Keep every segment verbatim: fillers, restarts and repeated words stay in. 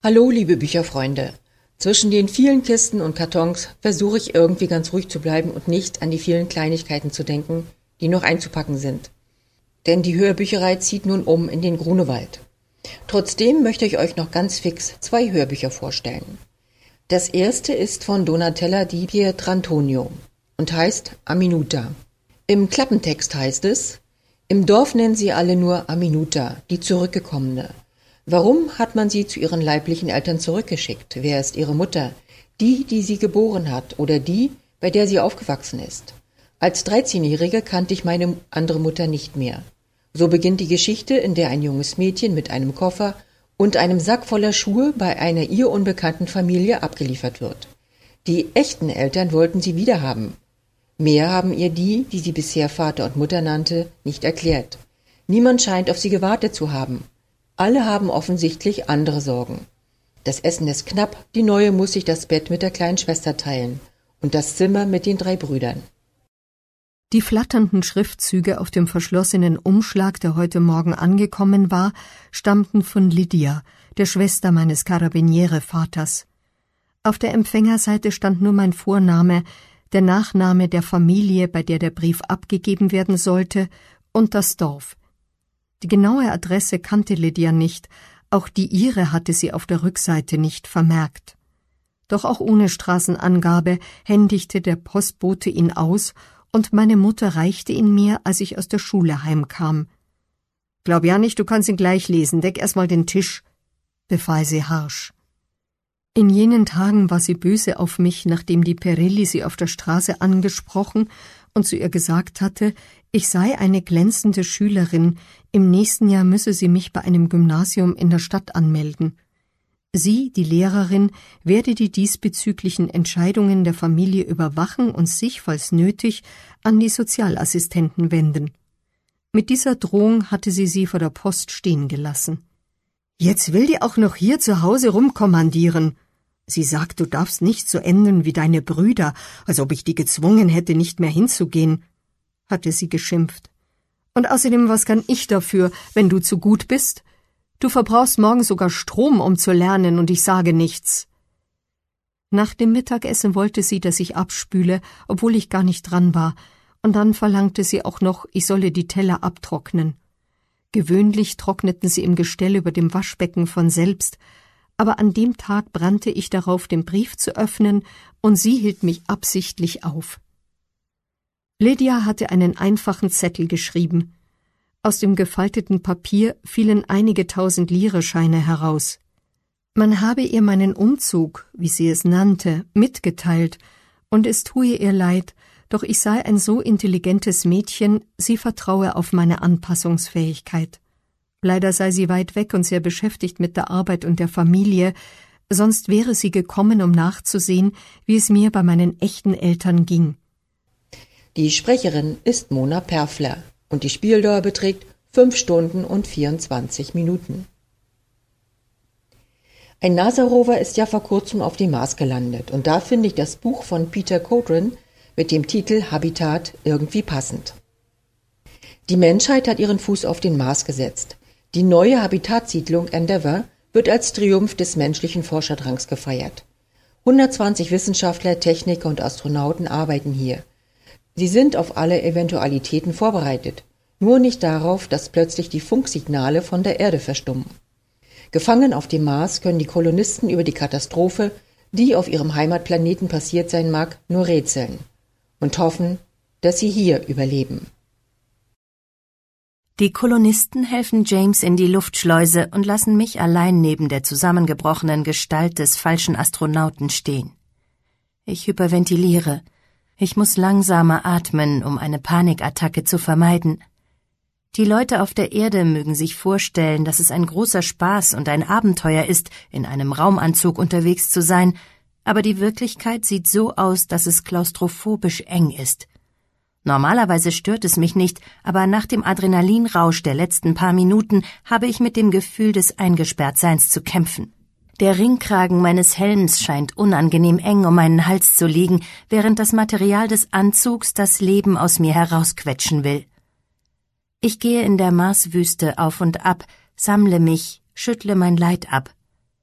Hallo, liebe Bücherfreunde. Zwischen den vielen Kisten und Kartons versuche ich irgendwie ganz ruhig zu bleiben und nicht an die vielen Kleinigkeiten zu denken, die noch einzupacken sind. Denn die Hörbücherei zieht nun um in den Grunewald. Trotzdem möchte ich euch noch ganz fix zwei Hörbücher vorstellen. Das erste ist von Donatella di Pietrantonio und heißt Aminuta. Im Klappentext heißt es: Im Dorf nennen sie alle nur Aminuta, die Zurückgekommene. Warum hat man sie zu ihren leiblichen Eltern zurückgeschickt? Wer ist ihre Mutter? Die, die sie geboren hat oder die, bei der sie aufgewachsen ist? Als dreizehnjährige kannte ich meine andere Mutter nicht mehr. So beginnt die Geschichte, in der ein junges Mädchen mit einem Koffer und einem Sack voller Schuhe bei einer ihr unbekannten Familie abgeliefert wird. Die echten Eltern wollten sie wiederhaben. Mehr haben ihr die, die sie bisher Vater und Mutter nannte, nicht erklärt. Niemand scheint auf sie gewartet zu haben. Alle haben offensichtlich andere Sorgen. Das Essen ist knapp, die Neue muss sich das Bett mit der kleinen Schwester teilen und das Zimmer mit den drei Brüdern. Die flatternden Schriftzüge auf dem verschlossenen Umschlag, der heute Morgen angekommen war, stammten von Lydia, der Schwester meines Carabiniere-Vaters. Auf der Empfängerseite stand nur mein Vorname, der Nachname der Familie, bei der der Brief abgegeben werden sollte, und das Dorf. Die genaue Adresse kannte Lydia nicht, auch die ihre hatte sie auf der Rückseite nicht vermerkt. Doch auch ohne Straßenangabe händigte der Postbote ihn aus, und meine Mutter reichte ihn mir, als ich aus der Schule heimkam. »Glaub ja nicht, du kannst ihn gleich lesen, deck erst mal den Tisch«, befahl sie harsch. In jenen Tagen war sie böse auf mich, nachdem die Perilli sie auf der Straße angesprochen und zu ihr gesagt hatte, ich sei eine glänzende Schülerin, im nächsten Jahr müsse sie mich bei einem Gymnasium in der Stadt anmelden. Sie, die Lehrerin, werde die diesbezüglichen Entscheidungen der Familie überwachen und sich, falls nötig, an die Sozialassistenten wenden. Mit dieser Drohung hatte sie sie vor der Post stehen gelassen. »Jetzt will die auch noch hier zu Hause rumkommandieren. Sie sagt, du darfst nicht so enden wie deine Brüder, als ob ich die gezwungen hätte, nicht mehr hinzugehen«, hatte sie geschimpft. »Und außerdem, was kann ich dafür, wenn du zu gut bist? Du verbrauchst morgen sogar Strom, um zu lernen, und ich sage nichts.« Nach dem Mittagessen wollte sie, dass ich abspüle, obwohl ich gar nicht dran war, und dann verlangte sie auch noch, ich solle die Teller abtrocknen. Gewöhnlich trockneten sie im Gestell über dem Waschbecken von selbst, aber an dem Tag brannte ich darauf, den Brief zu öffnen, und sie hielt mich absichtlich auf. Lydia hatte einen einfachen Zettel geschrieben. Aus dem gefalteten Papier fielen einige tausend Lire-Scheine heraus. Man habe ihr meinen Umzug, wie sie es nannte, mitgeteilt, und es tue ihr leid, doch ich sei ein so intelligentes Mädchen, sie vertraue auf meine Anpassungsfähigkeit. Leider sei sie weit weg und sehr beschäftigt mit der Arbeit und der Familie, sonst wäre sie gekommen, um nachzusehen, wie es mir bei meinen echten Eltern ging. Die Sprecherin ist Mona Perfler und die Spieldauer beträgt fünf Stunden und vierundzwanzig Minuten. Ein NASA-Rover ist ja vor kurzem auf dem Mars gelandet und da finde ich das Buch von Peter Coudrin mit dem Titel Habitat irgendwie passend. Die Menschheit hat ihren Fuß auf den Mars gesetzt. Die neue Habitatsiedlung Endeavour wird als Triumph des menschlichen Forskerdrangs gefeiert. hundertzwanzig Wissenschaftler, Techniker und Astronauten arbeiten hier. Sie sind auf alle Eventualitäten vorbereitet, nur nicht darauf, dass plötzlich die Funksignale von der Erde verstummen. Gefangen auf dem Mars können die Kolonisten über die Katastrophe, die auf ihrem Heimatplaneten passiert sein mag, nur rätseln und hoffen, dass sie hier überleben. Die Kolonisten helfen James in die Luftschleuse und lassen mich allein neben der zusammengebrochenen Gestalt des falschen Astronauten stehen. Ich hyperventiliere. Ich muss langsamer atmen, um eine Panikattacke zu vermeiden. Die Leute auf der Erde mögen sich vorstellen, dass es ein großer Spaß und ein Abenteuer ist, in einem Raumanzug unterwegs zu sein, aber die Wirklichkeit sieht so aus, dass es klaustrophobisch eng ist. Normalerweise stört es mich nicht, aber nach dem Adrenalinrausch der letzten paar Minuten habe ich mit dem Gefühl des Eingesperrtseins zu kämpfen. Der Ringkragen meines Helms scheint unangenehm eng um meinen Hals zu liegen, während das Material des Anzugs das Leben aus mir herausquetschen will. Ich gehe in der Marswüste auf und ab, sammle mich, schüttle mein Leid ab.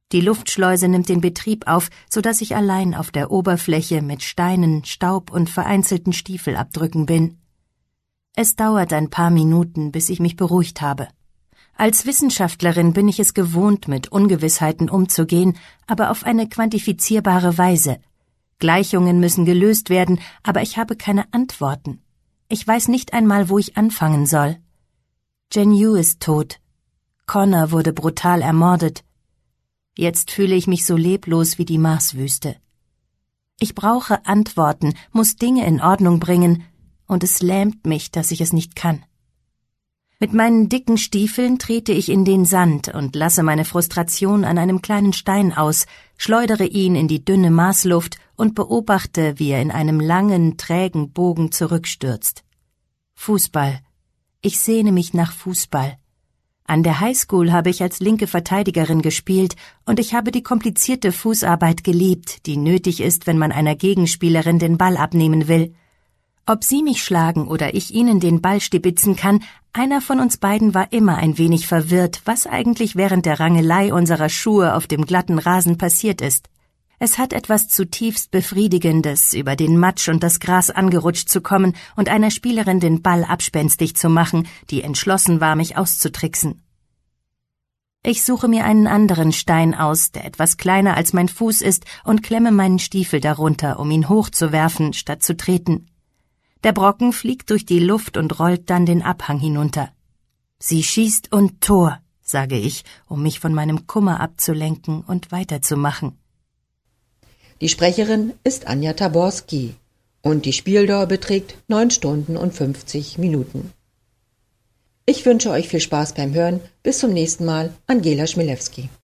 Die Luftschleuse nimmt den Betrieb auf, so dass ich allein auf der Oberfläche mit Steinen, Staub und vereinzelten Stiefelabdrücken bin. Es dauert ein paar Minuten, bis ich mich beruhigt habe. Als Wissenschaftlerin bin ich es gewohnt, mit Ungewissheiten umzugehen, aber auf eine quantifizierbare Weise. Gleichungen müssen gelöst werden, aber ich habe keine Antworten. Ich weiß nicht einmal, wo ich anfangen soll. Jen Yu ist tot. Connor wurde brutal ermordet. Jetzt fühle ich mich so leblos wie die Marswüste. Ich brauche Antworten, muss Dinge in Ordnung bringen, und es lähmt mich, dass ich es nicht kann. Mit meinen dicken Stiefeln trete ich in den Sand und lasse meine Frustration an einem kleinen Stein aus, schleudere ihn in die dünne Marsluft und beobachte, wie er in einem langen, trägen Bogen zurückstürzt. Fußball. Ich sehne mich nach Fußball. An der Highschool habe ich als linke Verteidigerin gespielt und ich habe die komplizierte Fußarbeit geliebt, die nötig ist, wenn man einer Gegenspielerin den Ball abnehmen will. Ob sie mich schlagen oder ich ihnen den Ball stibitzen kann, einer von uns beiden war immer ein wenig verwirrt, was eigentlich während der Rangelei unserer Schuhe auf dem glatten Rasen passiert ist. Es hat etwas zutiefst Befriedigendes, über den Matsch und das Gras angerutscht zu kommen und einer Spielerin den Ball abspenstig zu machen, die entschlossen war, mich auszutricksen. Ich suche mir einen anderen Stein aus, der etwas kleiner als mein Fuß ist, und klemme meinen Stiefel darunter, um ihn hochzuwerfen, statt zu treten. Der Brocken fliegt durch die Luft und rollt dann den Abhang hinunter. Sie schießt und Tor, sage ich, um mich von meinem Kummer abzulenken und weiterzumachen. Die Sprecherin ist Anja Taborski und die Spieldauer beträgt neun Stunden und fünfzig Minuten. Ich wünsche euch viel Spaß beim Hören. Bis zum nächsten Mal. Angela Schmilewski.